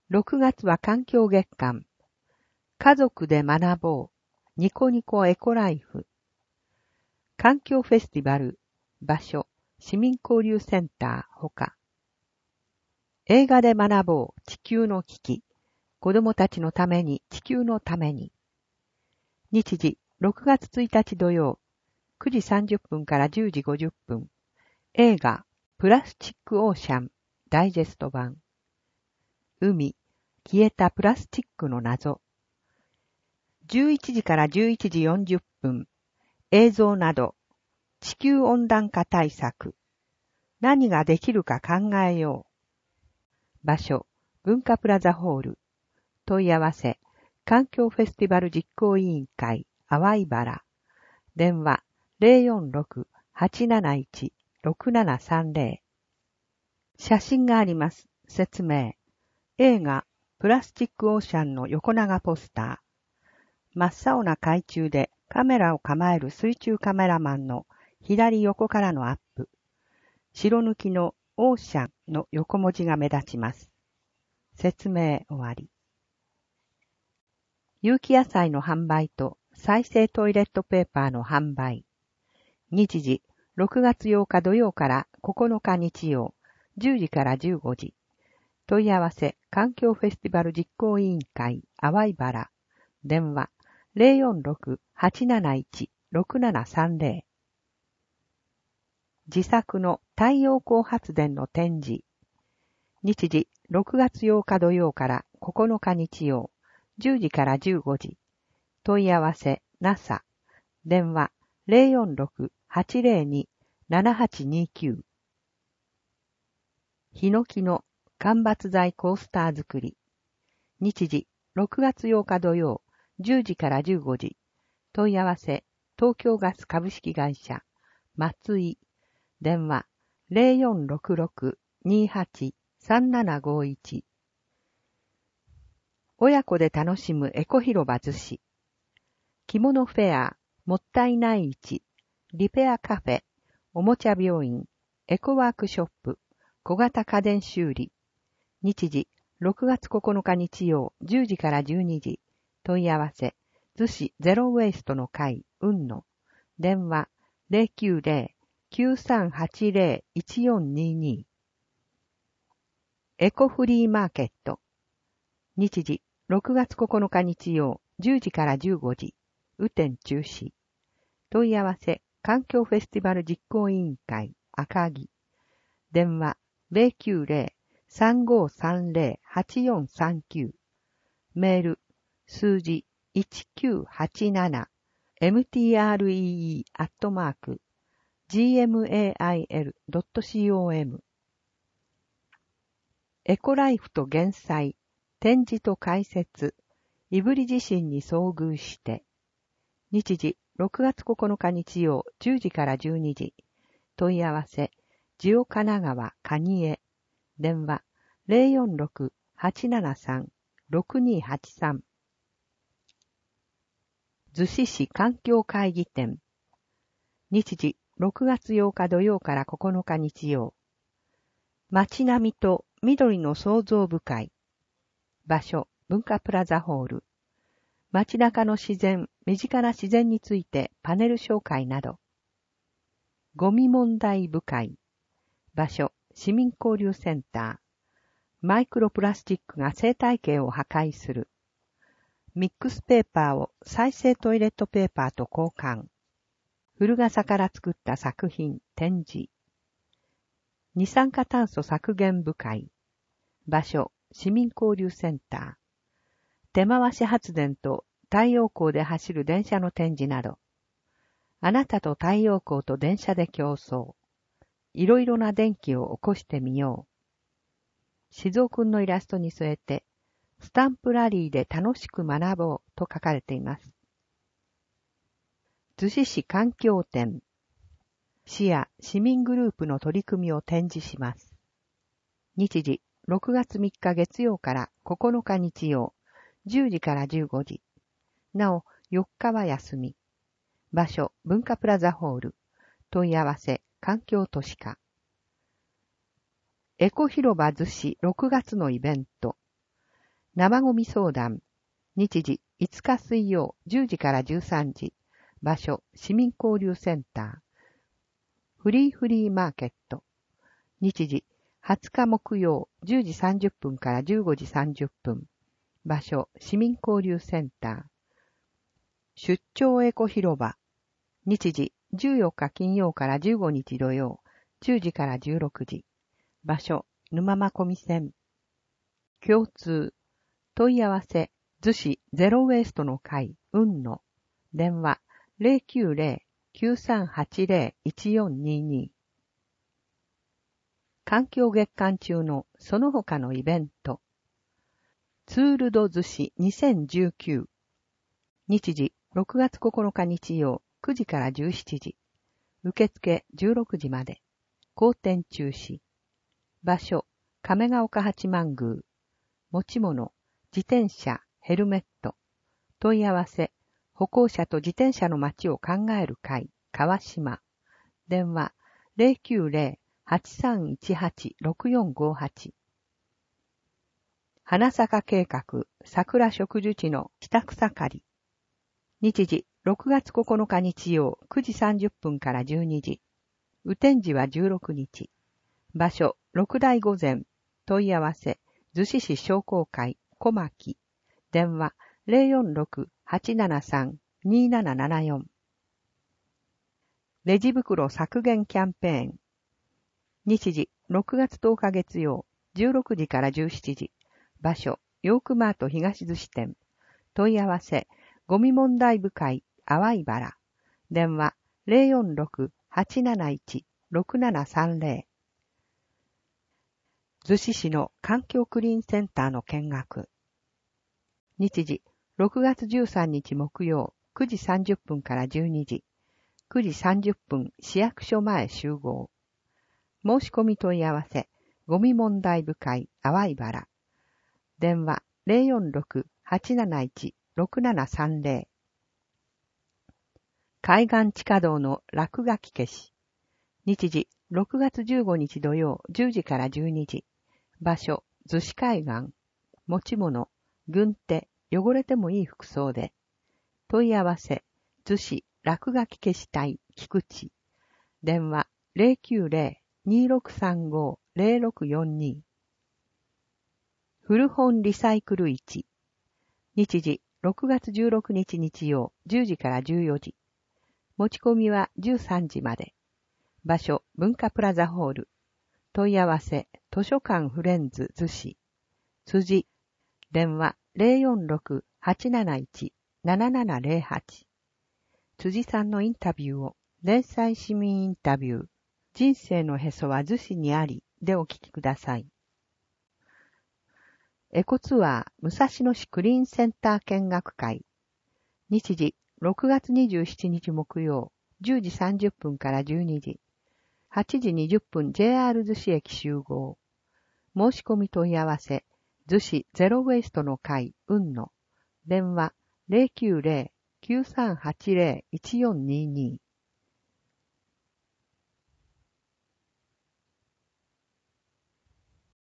6月は環境月間。家族で学ぼう。ニコニコエコライフ。環境フェスティバル。場所。市民交流センターほか。映画で学ぼう。地球の危機。子供たちのために、地球のために。日時、6月1日土曜。9時30分から10時50分。映画、プラスチックオーシャン。ダイジェスト版。海、消えたプラスチックの謎。11時から11時40分。映像など。地球温暖化対策。何ができるか考えよう。場所、文化プラザホール。問い合わせ、環境フェスティバル実行委員会、淡井原。電話、046-871-6730。写真があります。説明。映画、プラスチックオーシャンの横長ポスター。真っ青な海中でカメラを構える水中カメラマンの左横からのアップ。白抜きのオーシャンの横文字が目立ちます。説明終わり。有機野菜の販売と再生トイレットペーパーの販売。日時、6月8日土曜から9日日曜、10時から15時。問い合わせ、環境フェスティバル実行委員会、淡井原。電話、046-871-6730。自作の太陽光発電の展示。日時、6月8日土曜から9日日曜、10時から15時。問い合わせ、NASA。電話、046-802-7829。ヒノキの間伐材コースター作り。日時、6月8日土曜、10時から15時。問い合わせ、東京ガス株式会社、松井。電話、0466-28-3751。親子で楽しむエコ広場逗子。着物フェア、もったいない市、リペアカフェ、おもちゃ病院、エコワークショップ、小型家電修理。日時、6月9日日曜、10時から12時。問い合わせ、逗子ゼロウェイストの会、雲野。電話、090-9380-1422。エコフリーマーケット。日時、6月9日日曜、10時から15時。雨天中止。問い合わせ、環境フェスティバル実行委員会、赤木。電話、090-3530-8439。メール、数字、1987-mtree@gmail.com。エコライフと減災、展示と解説、胆振地震に遭遇して。日時、6月9日日曜、10時から12時。問い合わせ、ジオ神奈川蟹江。電話、046-873-6283。逗子市環境会議展。日時、6月8日土曜から9日日曜。街並みと緑の創造部会。場所、文化プラザホール。街中の自然、身近な自然についてパネル紹介など。ゴミ問題部会。場所、市民交流センター。マイクロプラスチックが生態系を破壊する。ミックスペーパーを再生トイレットペーパーと交換。古傘から作った作品、展示。二酸化炭素削減部会。場所、市民交流センター。手回し発電と太陽光で走る電車の展示など。あなたと太陽光と電車で競争。いろいろな電気を起こしてみよう。静雄くんのイラストに添えて、スタンプラリーで楽しく学ぼうと書かれています。逗子市環境展。市や市民グループの取り組みを展示します。日時、6月3日月曜から9日日曜、10時から15時。なお、4日は休み。場所、文化プラザホール。問い合わせ、環境都市課。エコ広場逗子6月のイベント。 生ゴミ相談。日時5日水曜10時から13時。場所市民交流センター。フリーマーケット。日時20日木曜10時30分から15時30分。場所市民交流センター。出張エコ広場。日時14日金曜から15日土曜10時から16時。場所沼間込線。共通。問い合わせ逗子ゼロウェイストの会雲野。電話090-9380-1422。環境月間中のその他のイベント。ツールド逗子2019。日時6月9日日曜9時から17時。受付16時まで。後店中止。場所亀ヶ丘八幡宮。持ち物自転車、ヘルメット。問い合わせ歩行者と自転車の街を考える会、川島。電話090-8318-6458。花坂計画、桜植樹地の下草刈り。日時、6月9日日曜、9時30分から12時。雨天時は16日。場所、六大御前。問い合わせ、逗子市商工会、小牧。電話、046-873-2774。レジ袋削減キャンペーン。日時、6月10日月曜、16時から17時。場所、ヨークマート東逗子店。問い合わせ、ゴミ問題部会、淡い原。電話、046-871-6730。逗子市の環境クリーンセンターの見学。日時、6月13日木曜、9時30分から12時。9時30分、市役所前集合。申し込み問い合わせ、ゴミ問題部会、淡い原。電話、046-871-6730。海岸地下道の落書き消し。日時、6月15日土曜、10時から12時。場所、逗子海岸。持ち物、軍手、汚れてもいい服装で。問い合わせ、逗子落書き消し隊、菊池。電話、090-2635-0642。古本リサイクル市。日時、6月16日日曜、10時から14時。持ち込みは13時まで。場所、文化プラザホール。問い合わせ、図書館フレンズ逗子。辻。電話、046-871-7708。辻さんのインタビューを、連載市民インタビュー。人生のへそは逗子にあり、でお聞きください。エコツアー、武蔵野市クリーンセンター見学会。日時、6月27日木曜、10時30分から12時。8時20分 JR 逗子駅集合。申し込み問い合わせ、逗子ゼロウェイストの会、雲野。電話、090-9380-1422。